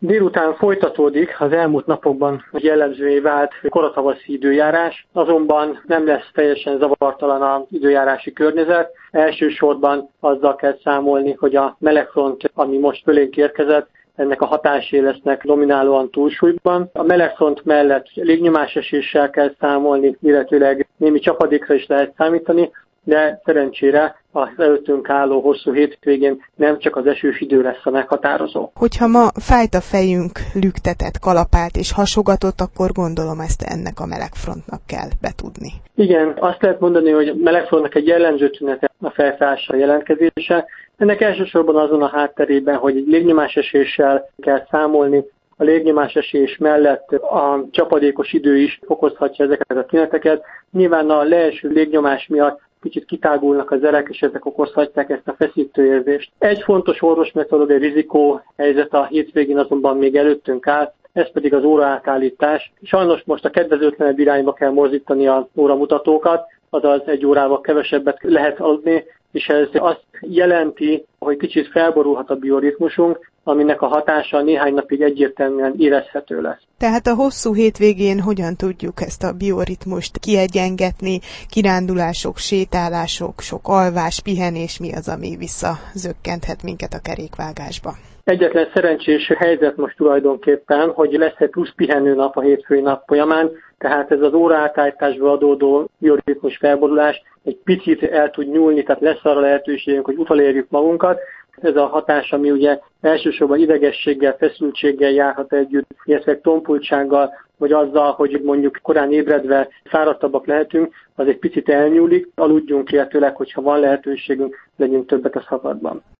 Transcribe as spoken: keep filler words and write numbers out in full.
Délután folytatódik az elmúlt napokban jellemzővé vált koratavaszi időjárás, azonban nem lesz teljesen zavartalan az időjárási környezet. Elsősorban azzal kell számolni, hogy a melegfront, ami most fölénk érkezett, ennek a hatásai lesznek dominálóan túlsúlyban. A melegfront mellett légnyomáseséssel kell számolni, illetőleg némi csapadékra is lehet számítani, de szerencsére az előttünk álló hosszú hétvégén nem csak az esős idő lesz a meghatározó. Hogyha ma fájt a fejünk, lüktetett, kalapált és hasogatott, akkor gondolom ezt ennek a melegfrontnak kell betudni. Igen, azt lehet mondani, hogy a melegfrontnak egy jellemző tünete a fejfájással jelentkezése. Ennek elsősorban azon a hátterében, hogy egy légnyomáseséssel kell számolni. A légnyomásesés mellett a csapadékos idő is okozhatja ezeket a tüneteket. Nyilván a leeső légnyomás miatt kicsit kitágulnak az erek, és ezek okozhatják ezt a feszítő érzést. Egy fontos orvosmetodológiai rizikó helyzet a hétvégén azonban még előttünk áll, ez pedig az óraátállítás. Sajnos most a kedvezőtlenebb irányba kell mozdítani az óramutatókat, azaz egy órával kevesebbet lehet aludni, és ez azt jelenti, hogy kicsit felborulhat a bioritmusunk, aminek a hatása néhány napig egyértelműen érezhető lesz. Tehát a hosszú hétvégén hogyan tudjuk ezt a bioritmust kiegyengetni, kirándulások, sétálások, sok alvás, pihenés, mi az, ami visszazökkenthet minket a kerékvágásba? Egyetlen szerencsés helyzet most tulajdonképpen, hogy lesz egy plusz pihenőnap a hétfői nap folyamán, tehát ez az óraátállításból adódó bioritmus felborulás egy picit el tud nyúlni, tehát lesz arra lehetőségünk, hogy utolérjük magunkat. Ez a hatás, ami ugye elsősorban idegességgel, feszültséggel járhat együtt, illetve tompultsággal, vagy azzal, hogy mondjuk korán ébredve fáradtabbak lehetünk, az egy picit elnyúlik, aludjunk illetőleg, hogyha van lehetőségünk, legyünk többet a szabadban.